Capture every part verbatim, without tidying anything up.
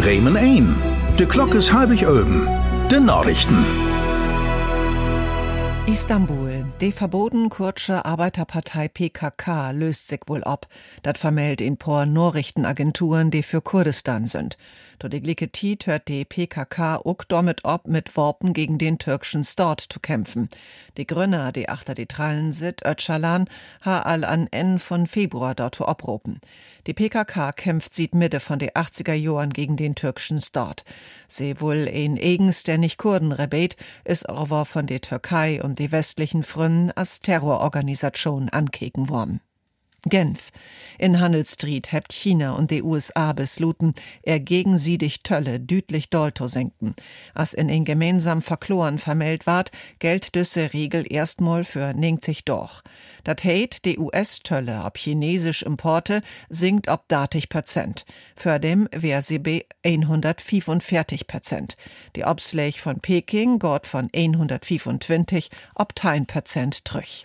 Bremen ein. De Glock is halbig öben. De Nachrichten. Istanbul. Die verboten kurdsche Arbeiterpartei P K K löst sich wohl ab. Dat vermeldet in paar Nachrichtenagenturen, die für Kurdistan sind. Do die gleiche Zeit hört die P K K auch damit ab, mit Waffen gegen den türkischen Staat zu kämpfen. Die Gründer, die achter die Trallen sind, Öcalan, ha all an Ende von Februar dort abropen. Die P K K kämpft seit Mitte von den achtziger Jahren gegen den türkischen Staat. Sie wohl ein eigens, der nicht Kurden rebet, ist aber von der Türkei und die westlichen Fründen als Terrororganisation ankeken worden. Genf. In Handelsstreet hebt China und die U S A besluten, er gegensiedig Tölle düdlich Dolto senken. Als in ein gemeinsam Verkloren vermeldt ward, gelt düsse Regel erstmal für neunzig doch. Dat heit, die U S-Tölle ob chinesisch Importe sinkt ob datig Prozent. Für dem wär sie bei hundertfünfundvierzig Prozent. Die Obsläch von Peking geht von hundertfünfundzwanzig ob ein Prozent trüch.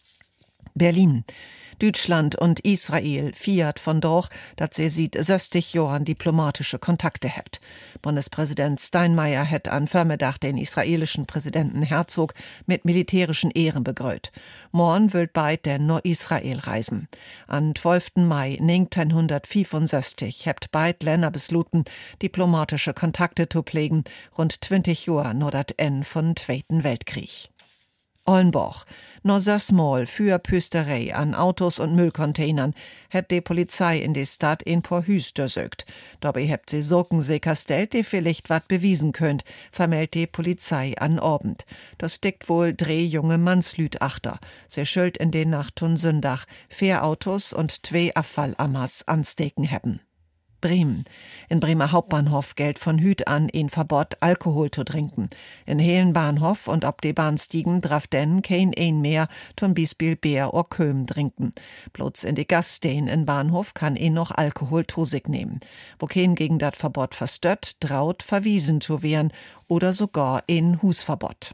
Berlin. Deutschland und Israel fiat von doch, dass sie sieht sechzig Jahren diplomatische Kontakte hebt. Bundespräsident Steinmeier hat an Vormittag den israelischen Präsidenten Herzog mit militärischen Ehren begrüßt. Morgen wird beid der nur Israel reisen. Am zwölften Mai neunzehnhundertfünfundsechzig hebt beid Länder besluten, diplomatische Kontakte zu pflegen, rund zwanzig Jahre nur dat Ende von Zweiten Weltkrieg. Ollenborg. Nur sesmal für Püsterei an Autos und Müllcontainern hat die Polizei in die Stadt in paar Hüs durchsucht. Dabei hebt sie Sorgen sicherstellt, die vielleicht wat bewiesen könnt, vermeldet die Polizei an Abend. Das steckt wohl drei junge Mannslüd achter. Sie schuld in den Nacht und Sündach vier Autos und zwei Abfallammers ansteken hebben. Bremen. In Bremer Hauptbahnhof gilt von Hüt an ein Verbot, Alkohol zu trinken. In Helen Bahnhof und ob die Bahnstiegen drauf denn kein ein mehr, zum Beispiel Bier oder Köm trinken. Bloß in die Gaststehen in Bahnhof kann ein noch Alkohol zu sich nehmen. Wo kein gegen dat Verbot verstört, traut verwiesen zu werden oder sogar ein Husverbot.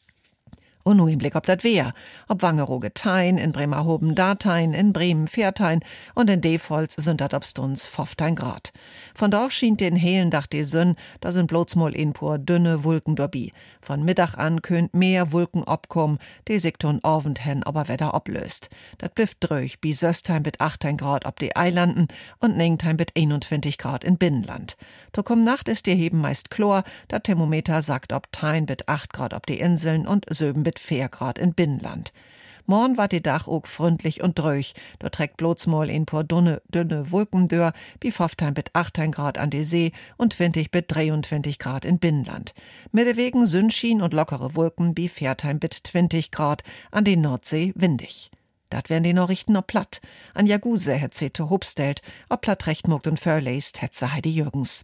Und nur im Blick ob dat wär. Ob Wangerooge Tein, in Bremerhoven Datein, in Bremen Viertein und in Devolz sind dat obstuns fünfzehn Grad. Von dort schien den hellen Dach die Sünn, da sind bloß mal in pur dünne Wolken dobi. Von Mittag an könnt mehr Wolken obkommen, die sich tun Abend hen aber Wetter oblöst. Dat blifft dröch, bis Söstheim mit achtzehn Grad ob die Eilanden und Nengtheim mit einundzwanzig Grad in Binnenland. To komm Nacht ist die Heben meist Chlor, dat Thermometer sagt ob Tein mit acht Grad ob die Inseln und Söben mit vier Grad in Binnenland. Morgen war die Dach auch freundlich und dröch. Da trägt bloß mal ein paar dünne, dünne Wolken dör, wie fünfzehn bis achtzehn Grad an die See und zwanzig bis dreiundzwanzig Grad in Binnenland. Mittewegen Sonnenschein und lockere Wolken, wie vierzehn bis zwanzig Grad an die Nordsee windig. Dat wären die Nachrichten noch platt. An Jaguse het sie to hobstellt, ob platt recht mogt und verläst, het sie Heidi Jürgens.